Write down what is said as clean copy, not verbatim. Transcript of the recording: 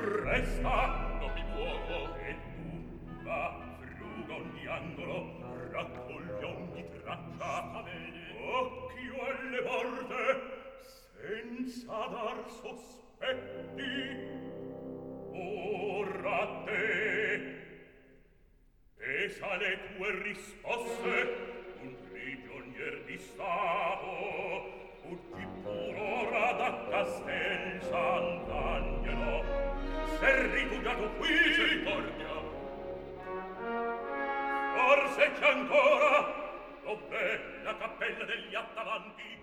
Resta, non mi muovo. E tu, va, fruga ogni angolo, raccogli ogni traccia. Sta bene. Occhio alle porte, senza dar sospetti. Ora a te. Pesa le tue risposte, un prigionier di Stato, fuggi pur ora da Castel Sant'Angelo, s'è rifugiato qui. Misericordia! Forse c'è ancora, dov'è la cappella degli Attavanti?